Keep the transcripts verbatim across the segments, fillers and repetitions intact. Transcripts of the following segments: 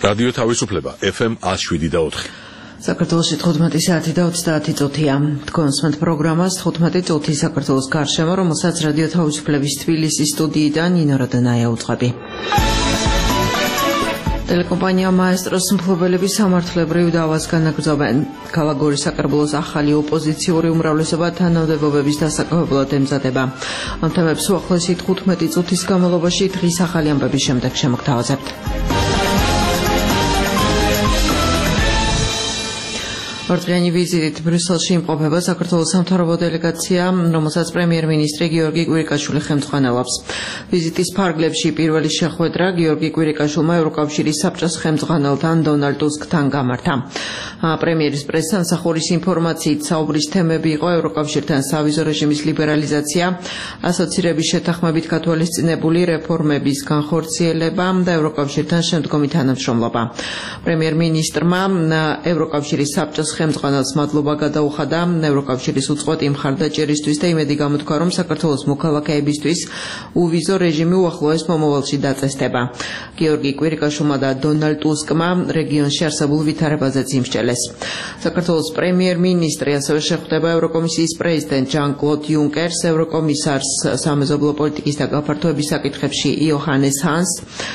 რადიო თავისუფლება ეფ ემ one oh seven და four. საქართველოში თხუთმეტი საათი და ოცდაათი წუთია. თქვენსმენთ პროგრამას თხუთმეტი წუთი საქართველოს გარშემო, რომელსაც რადიო თავისუფლების თბილისის სტუდიიდან ნინო როდონაია უძღვები. Telecompanija Maestros მფლობელები სამართლებრივ დავას განაგრძობენ. ქალაქ გორის საკრებულოს ახალი ოპოზიციური უმრავლესობა თანამდებობების დასაკავებლად ემზადება. ამ თემებს უახლოესი თხუთმეტი წუთის განმავლობაში დღის ახალი ამბების შემდეგ შემოგთავაზებთ. ორდღიანი ვიზიტით ბრიუსელში იმყოფება საქართველოს სამთავრობო დელეგაცია, რომელსაც პრემიერ-მინისტრი გიორგი კვირიკაშვილი ხელმძღვანელობს. ვიზიტის ფარგლებში პირველი შეხვედრა გიორგი კვირიკაშვილმა ევროკავშირის საბჭოს ხელმძღვანელთან დონალდ ტუსკთან გამართა. პრემიერის პრესსამსახურის ინფორმაციით საუბრის თემები იყო ევროკავშირთან სავიზო რეჟიმის ლიბერალიზაცია, ასოცირების შეთანხმებით გათვალისწინებული რეფორმების განხორციელება და ევროკავშირთან შემდგომი თანამშრომლობა. პრემიერ-მინისტრმა ევროკავშირის საბჭოს ხელმძღვანელს მადლობა გადაუხადა ევროკავშირის უწყვეტი მხარდაჭერისთვის და იმედი გამოთქვა, რომ საქართველოს მოქალაქეებისთვის უვიზო რეჟიმი უახლოეს მომავალში დაწესდება. გიორგი კვირიკაშვილმა და დონალდ ტუსკმა რეგიონში არსებულ ვითარებაზეც იმსჯელეს. საქართველოს პრემიერ-მინისტრი ასევე შეხვდება ევროკომისიის პრეზიდენტ ჟან-კლოდ იუნკერს, ევროკომისარს სამეზობლო პოლიტიკის და გაფართოების საკითხებში იოჰანეს ჰანს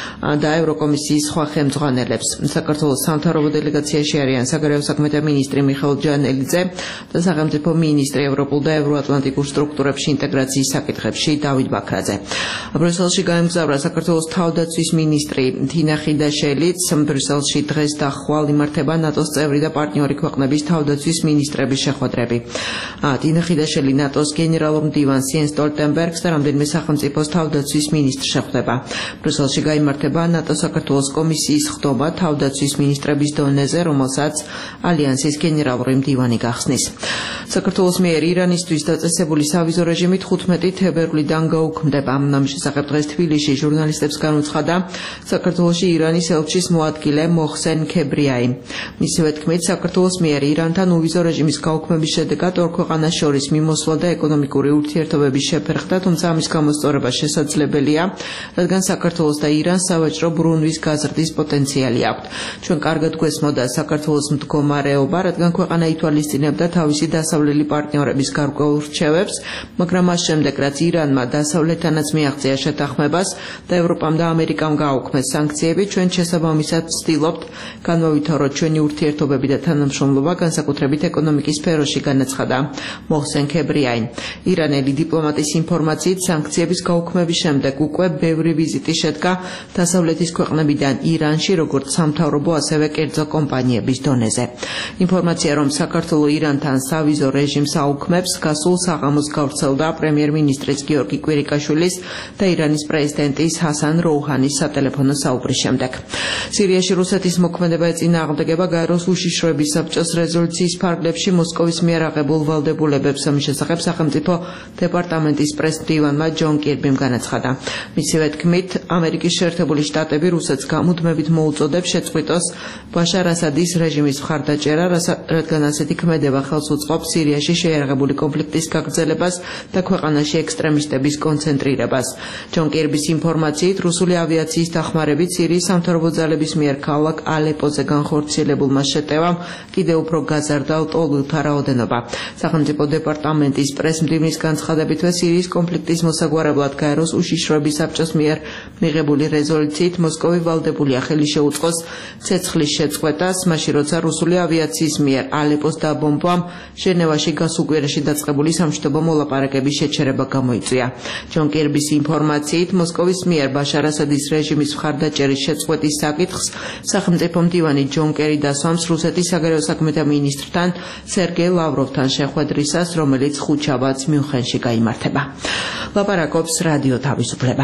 და ევროკომისიის სხვა ხელმძღვანელებს. საქართველოს სამთავრობო დელეგაციაში არიან საგარეო საქმეთა მინისტრი მიხეილ ჯანელიძე და სახელმწიფო მინისტრი ევროპულ და ევროატლანტიკურ სტრუქტურებში ინტეგრაციის საკითხებში დავით ბაქრაძე. ბრიუსელში გაემგზავრა საქართველოს თავდაცვის მინისტრი თინა ხიდაშელიც. ბრიუსელში დღეს და ხვალ იმართება ნატოს წევრი და პარტნიორი ქვეყნების თავდაცვის მინისტრების შეხვედრები. თინა ხიდაშელი ნატოს გენერალურ მდივანს იენს სტოლტენბერგს და რამდენიმე სახელმწიფოს თავდაცვის მინისტრს შეხვდება. ბრიუსელში გაიმართება ნატო-საქართველოს კომისიის ხდომა თავდაცვის მინისტრების დონეზე, რომელსაც ალიანსის გენერალური მდივანი გახსნის. საქართველოს მიერ ირანისთვის დაწესებული სავიზო რეჟიმი თხუთმეტი თებერვლიდან გაუქმდება. ამ შესახებ დღეს თბილისში ჟურნალისტებს განუცხადა საქართველოში ირანის ელჩის მოადგილე მოხსენ ქებრიაი. მისივე თქმით, საქართველოს მიერ ირანთან უვიზო რეჟიმის გაუქმების შედეგად ორ ქვეყანას შორის მიმოსვლა და ეკონომიკური ურთიერთობების შეფერხდა, თუმცა ამის გამოსწორება შესაძლებელია, რადგან საქართველოს და ირანს სავაჭრო ბრუნვის გაზრდის პოტენციალი აქვთ. ჩვენ კარგად გვესმოდა საქართველოს მდგომარეობა, რადგან ქვეყანა ითვალისწინებდა თავისი დასავლელი პარტნიორების გარკვეულ რჩევებს, მაგრამ მას შემდეგ, რაც ირანმა დასავლეთთანაც მიაღწია შეთანხმებას და ევროპამ და ამერიკამ გააუქმეს სანქციები, ჩვენ შესაბამისად ვცდილობთ განვავითაროთ ჩვენი ურთიერთობები და თანამშრომლობა, განსაკუთრებით ეკონომიკის სფეროში, განაცხადა მოხსენ ქებრიაი. ირანელი დიპლომატის ინფორმაციით, სანქციების გაუქმების შემდეგ უკვე ბევრი ვიზიტი შედგა დასავლეთის ქვეყნებიდან ირანში, როგორც სამთავრობო, ასევე კერძო კომპანიების დონეზე. ინფორმაცია, რომ საქართველო ირანთან სავიზო რეჟიმს აუქმებს, გასულ საღამოს გავრცელდა პრემიერ-მინისტრის გიორგი კვირიკაშვილის და ირანის პრეზიდენტის ჰასან როუჰანის სატელეფონო საუბრის შემდეგ. სირიაში რუსეთის მოქმედება ეწინააღმდეგება გაეროს უშიშროების საბჭოს რეზოლუციის ფარგლებში მოსკოვის მიერ აღებულ ვალდებულებებს. ამის შესახებ სახელმწიფო დეპარტამენტის პრეს-მდივანმა ჯონ კირბიმ განაცხადა. მისივე თქმით, ამერიკის შეერთებული შტატები რუსეთს გამუდმებით მოუწოდებს შეწყვიტოს ბაშარ ასადის რეჟიმის მხარდაჭერა, რადგან ასეთი ქმედება ხელს უწყობს სირიაში შეიარაღებული კონფლიქტის გაგრძელებას და ქვეყანაში ექსტრემისტების კონცენტრირებას. ჯონ კირბის ინფორმაციით, რუსული ავიაციის დახმარებით სირიის სამთავრობო ძალების მიერ ქალაქ ალეპოზე განხორციელებულმა შეტევამ კიდევ უფრო გაზარდა ლტოლვილთა რაოდენობა. სახელმწიფო დეპარტამენტის პრეს-მდივნის განცხადებითვე სირიის კონფლიქტის მოსაგვარებლად გაეროს უშიშროების საბჭოს მიერ მიღებული რეზოლუციით მოსკოვი ვალდებულია ხელი შეუწყოს ცეცხლის შეწყვეტას, მაშინ როცა რუსული ავიაციის მიერ ალეპოს დაბომბვამ ჟენევაში გასულ კვირაში დაწყებული სამშვიდობო მოლაპარაკების შეჩერება გამოიწვია. ჯონ კირბის ინფორმაციით, მოსკოვის მიერ ბაშარ ასადის რეჟიმის მხარდაჭერის შეწყვეტის საკითხს სახელმწიფო მდივანი ჯონ კერი დასვამს რუსეთის საგარეო საქმეთა მინისტრთან სერგეი ლავროვთან შეხვედრისას, რომელიც ხუთშაბათს მიუნხენში გაიმართება. ლაპარაკობს რადიო თავისუფლება.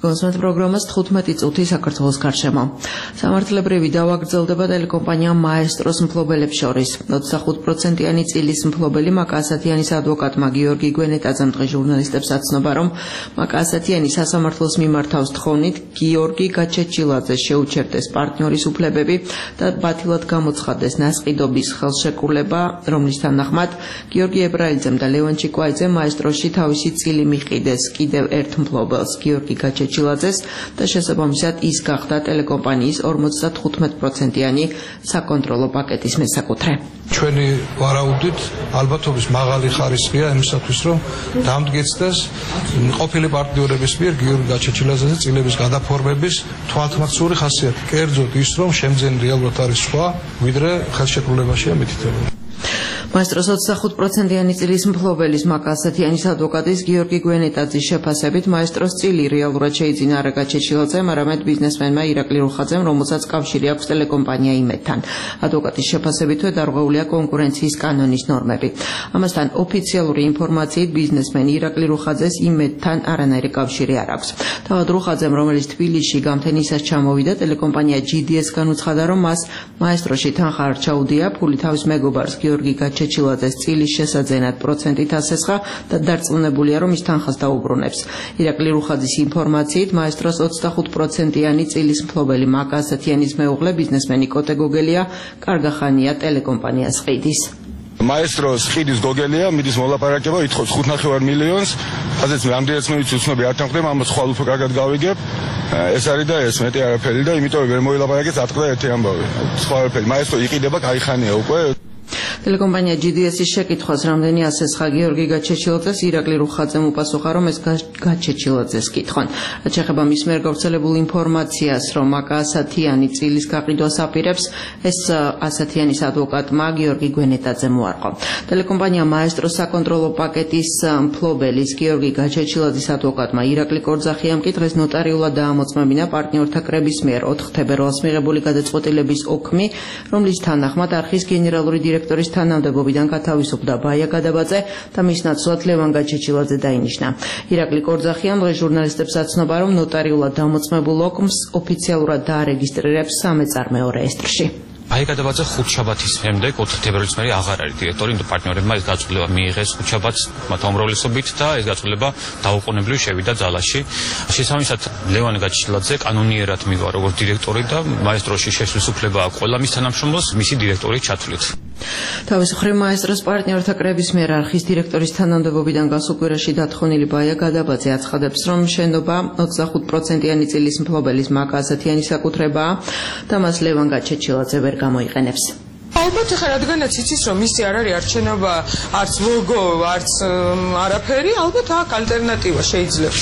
Თქვენს პროგრამას თხუთმეტი წუთი საქართველოს გარშემო. Სამართლებრივი დავა გრძელდება ტელეკომპანია მაესტროს მფლობელებს შორის. ოცდახუთ პროცენტიანი წილის მფლობელი მაკა ასათიანის ადვოკატმა გიორგი გვენეტაძემ დღეს ჟურნალისტებს აცნობა, რომ მაკა ასათიანი სასამართლოს მიმართავს თხოვნით გიორგი გაჩეჩილაძეს შეუჩერდეს პარტნიორის უფლებები და ბათილად გამოცხადდეს ნასყიდობის ხელშეკრულება, რომლის თანახმად გიორგი ებრალიძემ და ლევან ჩიკვაიძემ მაესტროში თავისი წილი მიყიდეს კიდევ ერთ მფლობელს გიორგი გაჩეჩილაძეს და შესაბამისად ის გახდა ტელეკომპანიის ორმოცდათხუთმეტ პროცენტიანი საკონტროლო პაკეტის მესაკუთრე. ჩვენი ვარაუდით ალბათობის მაღალი ხარისხია იმისათვის, რომ დამდგეცდეს ყოფილი პარტნიორების მიერ გიორგი გაჩეჩილაძეს წილების გადაფორმების თვალთმაცური ხასიათი. კერძოდ ის, რომ შემძენი რეალურად არის სხვა, ვიდრე ხელშეკრულებაშია მითითებული. მაესტროს ოცდახუთ პროცენტიანი წილის მფლობელის მაკა ასათიანის ადვოკატის გიორგი გვენეტაძის შეფასებით მაესტროს წილი რეალურად შეიძინა არა გაჩეჩილაძემ, არამედ ბიზნესმენმა ირაკლი რუხაძემ, რომელსაც კავშირი აქვს ტელეკომპანია იმედთან. ადვოკატის შეფასებითვე დარღვეულია კონკურენციის კანონის ნორმები. ამასთან ოფიციალური ინფორმაციით ბიზნესმენი ირაკლი რუხაძეს იმედთან არანაირი კავშირი არ აქვს. თავად რუხაძემ, რომელიც თბილისში გამთენისას ჩამოვიდა, ტელეკომპანია ჯი დი ეს განუცხადა, რომ მას მაესტროში თანხა არ ჩაუდია, ფული თავის მეგობარს გიორგი გაჩეჩილაძეს წილის შესაძენად პროცენტით ასესხა და დარწმუნებულია, რომ ის თანხას დაუბრუნებს. ირაკლი რუხაძის ინფორმაციით მაესტროს ოცდახუთ პროცენტიანი წილის მფლობელი მაკა ასათიანის მეუღლე ბიზნესმენი კოტე გოგელია კარგა ხანია ტელეკომპანიას ყიდის. მაესტროს ყიდის გოგელია მიდის მოლაპარაკება, ითხოვს ხუთ ნახევარ მილიონს, ასეც რამდენიც მე ვიცი უცნობი არ თანხდება, ამას ხვალ უფრო კარგად გავიგებ. ეს არის და ეს მეტი არაფერი და იმიტომ ვერ მოილაპარაკეთ, ატყდა ერთი ამბავი. სხვა არაფერი. მაესტრო იყიდება, კაი ხანია უკვე. ტელეკომპანია ჯი დი ეს-ის შეკითხვას, რამდენი ასესხა გიორგი გაჩეჩილაძეს, ირაკლი რუხაძემ უპასუხა, რომ ეს გაჩეჩილაძეს კითხონ. რაც შეეხება მის მიერ გავრცელებულ ინფორმაციას, რომ მაკა ასათიანი წილის გაყიდვას აპირებს, ეს ასათიანის ადვოკატმა გიორგი გვენეტაძემ უარყო. ტელეკომპანია მაესტროს საკონტროლო პაკეტის მფლობელის გიორგი გაჩეჩილაძის ადვოკატმა ირაკლი კორძახიამ კი დღეს ნოტარიულად დაამოწმებინა პარტნიორთა კრების მიერ ოთხ თებერვალს მიღებული გადაწყვეტილების ოქმი, რომლის თანახმად არხის გენერალური დირექტორის თანამდებობიდან გათავისუფლდა ბაია გადაბაძე და მის ნაცვლად ლევან გაჩეჩილაძე დაინიშნა. ირაკლი კორძახიამ დღეს ჟურნალისტებს აცნობა, რომ ნოტარიულად დამოწმებულ ოქმს ოფიციალურად დაარეგისტრირებს სამეწარმეო რეესტრში. ბაია გადაბაძე ხუთშაბათის შემდეგ ოთხ თებერვლის მერე აღარ არის დირექტორი, იმიტომ პარტნიორებმა ეს გაწყვეტილება მიიღეს ხუთშაბათს მათი უმრავლესობით და ეს გაწყვეტილება დაუყოვნებლივ შევიდა ძალაში. შესაბამისად, ლევან გაჩეჩილაძე კანონიერად მივა როგორც დირექტორი და მაესტროში შესვლის უფლება აქვს ყველა მის თანამშრომლოს მისი დირექტორის ჩათვლით. თავის მხრივ მაესტროს პარტნიორთა კრების მიერ არხის დირექტორის თანამდებობიდან გასულ კვირაში დათხოვნილი ბაია გადაბაძე აცხადებს, რომ შენობა ოცდახუთ პროცენტიანი წილის მფლობელის მაკა ასათიანის საკუთრებაა და მას ლევან გაჩეჩილაძე ვერ გამოიყენებს. ალბათ ახლა რადგანაც იცის, რომ ისი არ არის არც შენობა, არც ლოგო, არც არაფერი, ალბათ აქ ალტერნატივა შეიძლება.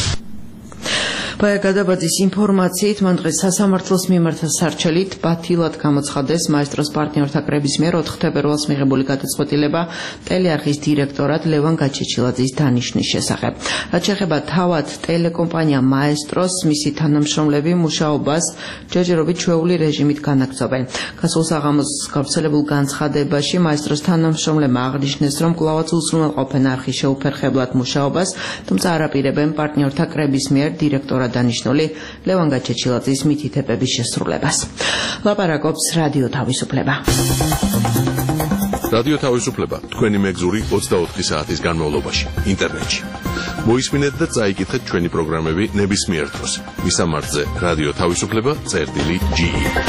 ბაია გადაბაძის ინფორმაციით მან დღეს სასამართლოს მიმართა სარჩელით ბათილად გამოცხადეს მაესტროს პარტნიორთა კრების მიერ ოთხ თებერვალს მიღებული გადაწყვეტილება ტელეარხის დირექტორად ლევან გაჩეჩილაძის დანიშნვის შესახებ. რაც შეეხება თავად ტელეკომპანია მაესტროს, მისი თანამშრომლები მუშაობას ჯერჯერობით ჩვეული რეჟიმით განაგრძობენ. გასულ საღამოს გავრცელებულ განცხადებაში მაესტროს თანამშრომლებმა აღნიშნეს, რომ კვლავაც უზრუნველყოფენ არხის შეუფერხებლად მუშაობას, თუმცა არ აპირებენ პარტნიორთა კრების მიერ დირექტორად დანიშნული ლევან გაჩეჩილაძის მითითებების შესრულებას. ლაპარაკობს რადიო თავისუფლება. რადიო თავისუფლება თქვენი მეგზური ოცდაოთხი საათის განმავლობაში ინტერნეტში. მოისმინეთ და წაიკითხეთ ჩვენი პროგრამები ნებისმიერ დროს. მისამართზე რადიო თავისუფლება წერტილი ჯი.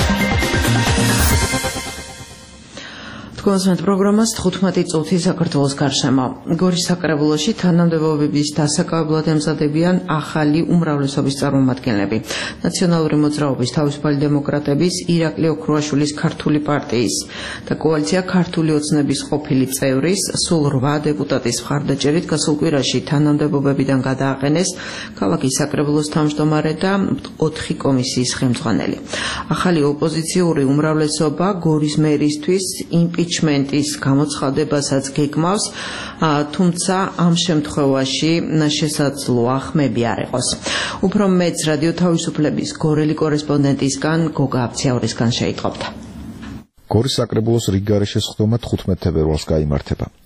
თქვენს პროგრამას თხუთმეტი წუთი საქართველოს გარშემო. გორის საკრებულოში თანამდებობების დასაკავებლად ემზადებიან ახალი უმრავლესობის წარმომადგენლები. ნაციონალური მოძრაობის თავისუფალი დემოკრატების ირაკლი ოქრუაშვილის ქართული პარტიის და კოალიცია ქართული ოცნების ყოფილი წევრის სულ რვა დეპუტატის მხარდაჭერით გასულ კვირაში თანამდებობებიდან გადააყენეს ქალაქის საკრებულოს თავმჯდომარე და ოთხი კომისიის ხელმძღვანელი. ახალი ოპოზიციური უმრავლესობა გორის მერისთვის იმპიჩ იმპიჩმენტის გამოცხადებასაც გეგმავს, თუმცა ამ შემთხვევაში შესაძლოა ხმები არ იყოს. უფრო მეც რადიო თავისუფლების გორელი კორესპონდენტისგან გოგა აბციაურისგან შეიტყობთ. გორის საკრებულოს რიგგარეშე სხდომა თხუთმეტ თებერვალს გაიმართება.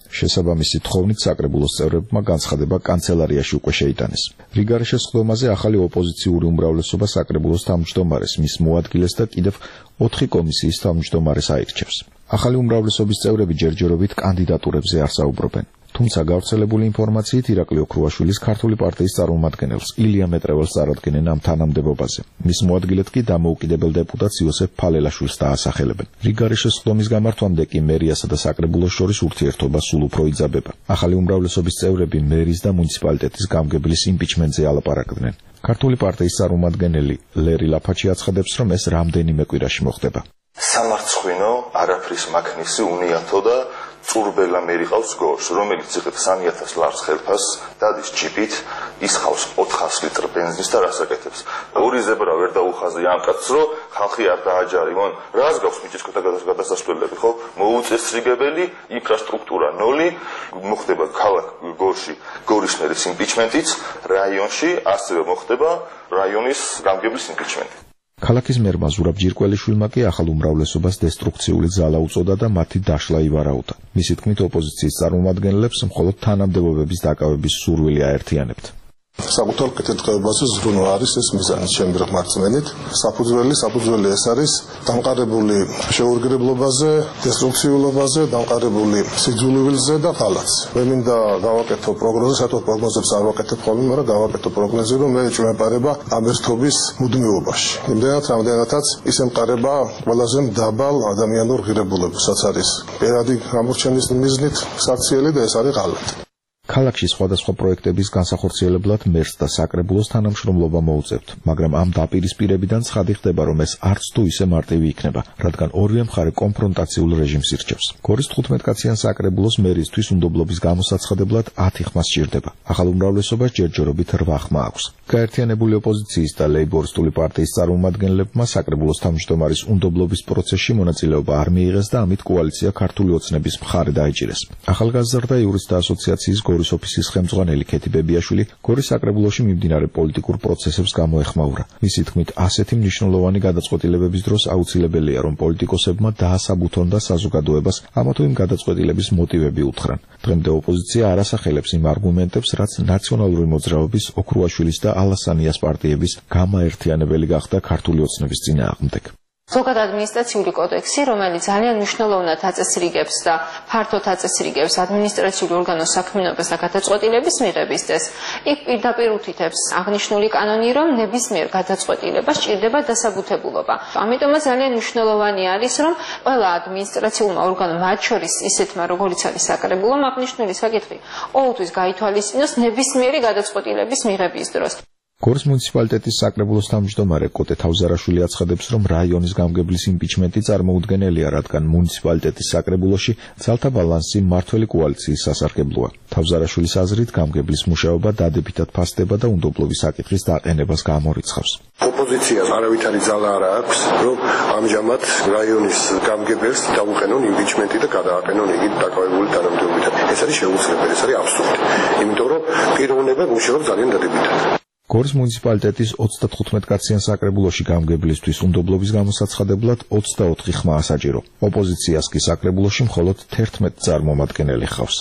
შესაბამისი თხოვნით საკრებულოს წევრებმა განცხადება კანცელარიაში უკვე შეიტანეს. რიგარეშე სხდომაზე ახალი ოპოზიციური უმრავლესობა საკრებულოს თავმჯდომარეს, მის მოადგილეს და კიდევ ოთხი კომისიის თავმჯდომარეს აირჩევს. ახალი უმრავლესობის წევრები ჯერჯერობით კანდიდატურებზე არ საუბრობენ. თუმცა გავრცელებული ინფორმაციით ირაკლი ოქრუაშვილის ქართული პარტიის წარმომადგენელს ილია მეტრეველს წარადგენენ ამ თანამდებობაზე. მის მოადგილედ კი დამოუკიდებელ დეპუტატს იოსებ ფალელაშვილს დაასახელებენ. რიგარეშე სხდომის გამართვამდე კი მერიასა და საკრებულოს შორის ურთიერთობა სულ უფრო იძაბება. ახალი უმრავლესობის წევრები მერის და მუნიციპალიტეტის გამგებლის იმპიჩმენტზე ალაპარაკდნენ. ქართული პარტიის წარმომადგენელი ლერი ლაფაჩი აცხადებს, რომ ეს რამდენიმე კვირაში მოხდება. სამარცხვინო არაფრის მაქნისი უნიათო და წურბელა მერიყავს გორს, რომელიც იღებს სამი ათას ლარს ხელფას, დადის ჯიპით, ისხავს ოთხას ლიტრ ბენზინს და რას აკეთებს. ორი ზებრა ვერ დაუხაზე ამ კაცს, რომ ხალხი არ დააჯარი, მონ რას გაქვს მიწისქვეშა გადასასვლელები, ხო? მოუწესრიგებელი ინფრასტრუქტურა ნოლი, მოხდება ქალაქ გორში გორის მერის იმპიჩმენტიც, რაიონში ასევე მოხდება რაიონის გამგებლის იმპიჩმენტი. ქალაქის მერმა ზურაბ ჯირკველიშვილმა კი ახალ უმრავლესობას დესტრუქციული ძალა უწოდა და მათი დაშლა ივარაუდა. მისი თქმით, ოპოზიციის წარმომადგენლებს მხოლოდ თანამდებობების დაკავების სურვილი აერთიანებთ. საკუთარ კეთილდღეობაზე ზრუნვა არის ეს მიზანი ჩემი რწმენით. საფუძველი, საფუძველი ეს არის დამყარებული შეურგრებლობაზე, დესტრუქციულობაზე, დამყარებული სიძულვილზე და ფალაც. მე მინდა გავაკეთო პროგნოზი, საერთოდ პროგნოზებს არ ვაკეთებ ხოლმე, მაგრამ გავაკეთო პროგნოზი, რომ მე ეჭვმეპარება ამ ერთობის მუდმივობაში. იმდენად, რამდენადაც ის ემყარება ყველაზე დაბალ ადამიანურ ღირებულებასაც არის. პირადი გამორჩენის მიზნით საქციელი და ეს არის ღალატი. ქალაქში სხვადასხვა პროექტების განსახორციელებლად მერს და საკრებულოს თანამშრომლობა მოუწევთ, მაგრამ ამ დაპირისპირებიდან ცხადი ხდება, რომ ეს არც თუ ისე მარტივი იქნება, რადგან ორივე მხარე კონფრონტაციულ რეჟიმს ირჩევს. გორის თხუთმეტკაციან საკრებულოს მერისთვის უნდობლობის გამოსაცხადებლად ათი ხმა სჭირდება. ახალ უმრავლესობას ჯერჯერობით რვა ხმა აქვს. გაერთიანებული ოპოზიციის და ლეიბორისტული პარტიის წარმომადგენლებმა საკრებულოს თავმჯდომარის უნდობლობის პროცესში მონაწილეობა არ მიიღეს და ამით კოალიცია ქართული ოცნების მხარე დაიჭირეს. ახალგაზრდა იურისტთა ასოციაციის გორის ოფისის ხელმძღვანელი ქეთი ბებიაშვილი გორის საკრებულოში მიმდინარე პოლიტიკურ პროცესებს გამოეხმაურა. მისი თქმით, ასეთი მნიშვნელოვანი გადაწყვეტილებების დროს აუცილებელია, რომ პოლიტიკოსებმა დაასაბუთონ და საზოგადოებას ამა თუ იმ გადაწყვეტილების მოტივები უთხრან. დღემდე ოპოზიცია არ ასახელებს იმ არგუმენტებს, რაც ნაციონალური მოძრაობის, ოქრუაშვილის და ალასანიას პარტიების გამაერთიანებელი გახდა ქართული ოცნების წინააღმდეგ. ზოგად ადმინისტრაციული კოდექსი, რომელიც ძალიან მნიშვნელოვნად აწესრიგებს და ფართოდ აწესრიგებს ადმინისტრაციული ორგანოს საქმიანობას და გადაწყვეტილების მიღებისას, იქ პირდაპირ უთითებს აღნიშნული კანონი, რომ ნებისმიერ გადაწყვეტილებას სჭირდება დასაბუთებულობა. ამიტომაც ძალიან მნიშვნელოვანი არის, რომ ყველა ადმინისტრაციულმა ორგანომ, მათ შორის ისეთმა, როგორიც არის საკრებულომ, აღნიშნული საკითხი ყოველთვის გაითვალისწინოს ნებისმიერი გადაწყვეტილების მიღების დროს. გორის მუნიციპალიტეტის საკრებულოს თავმჯდომარე კოტე თავზარაშვილი აცხადებს, რომ რაიონის გამგებლის იმპიჩმენტი წარმოუდგენელია, რადგან მუნიციპალიტეტის საკრებულოში ძალთა ბალანსი მმართველი კოალიციის სასარგებლოა. თავზარაშვილის აზრით, გამგებლის მუშაობა დადებითად ფასდება და უნდობლობის საკითხის დაყენებას გამორიცხავს. ოპოზიციას არავითარი ძალა არ აქვს, რომ ამჟამად რაიონის გამგებელს დაუყენონ იმპიჩმენტი და გადააყენონ იგი დაკავებული თანამდებობიდან. ეს არის შეუძლებელი, ეს არის აბსურდი. იმიტომ რომ პიროვნება მუშაობს ძალიან დადებითად. გორის მუნიციპალიტეტის ოცდათხუთმეტკაციან საკრებულოში გამგებლისთვის უნდობლობის გამოსაცხადებლად ოცდაოთხი ხმა ასაჭირო. ოპოზიციას კი საკრებულოში მხოლოდ თერთმეტი წარმომადგენელი ჰყავს.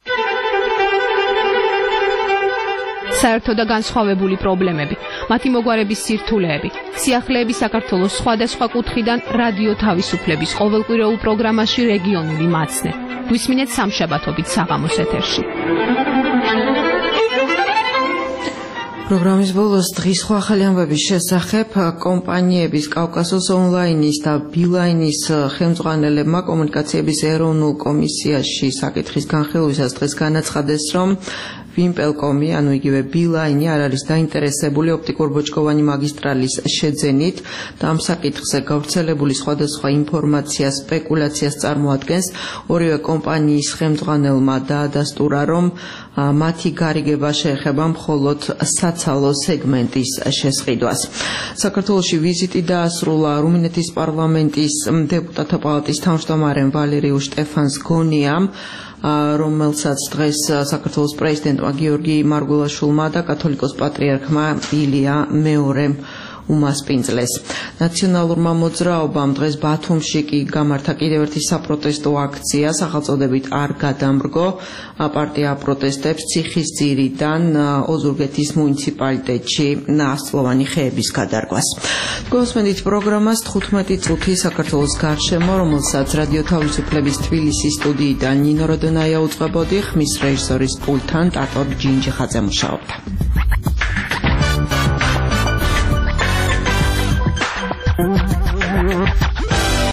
საერთო და განსხვავებული პრობლემები, მათი მოგვარების სირთულეები, სიახლეები საქართველოს სხვადასხვა კუთხიდან რადიო თავისუფლების ყოველკვირეულ პროგრამაში რეგიონული მაცნე. გვისმინეთ სამშაბათობით საღამოს ეთერში. პროგრამის ბოლოს დღის სხვა ახალი ამბების შესახებ კომპანიების კავკასოს ონლაინის და ბილაინის ხელმძღვანელებმა კომუნიკაციების ეროვნულ კომისიაში საკითხის განხილვისას დღეს განაცხადეს, რომ ვიმპელკომი, ანუ იგივე ბილაინი არ არის დაინტერესებული ოპტიკურ-ბოჭკოვანი მაგისტრალის შეძენით და ამ საკითხზე გავრცელებული სხვადასხვა ინფორმაცია სპეკულაციას წარმოადგენს. ორივე კომპანიის ხელმძღვანელმა დაადასტურა, რომ მათი გარიგება შეეხება მხოლოდ საცალო სეგმენტის შესყიდვას. საქართველოში ვიზიტი დაასრულა რუმინეთის პარლამენტის დეპუტატთა პალატის თავმჯდომარემ ვალერიუ შტეფანს გონიამ, რომელსაც დღეს საქართველოს პრეზიდენტმა გიორგი მარგველაშვილმა და კათოლიკოს პატრიარქმა ილია მეორემ უმასპინძლეს. ნაციონალურმა მოძრაობამ დღეს ბათუმში კი გამართა კიდევ ერთი საპროტესტო აქცია, სახელწოდებით არ გადამრგო. პარტია აპროტესტებს ციხისძირიდან ოზურგეთის მუნიციპალიტეტში ასწლოვანი ხეების გადარგვას. გოსმენით პროგრამას თხუთმეტი წუთი საქართველოს გარშემო, რომელსაც რადიო თავისუფლების თბილისის სტუდიიდან ნინო როდონაია უწყებოდი, ხმის რეჟისორის პულტთან ტატო ჯინჯიხაძე მუშაობდა.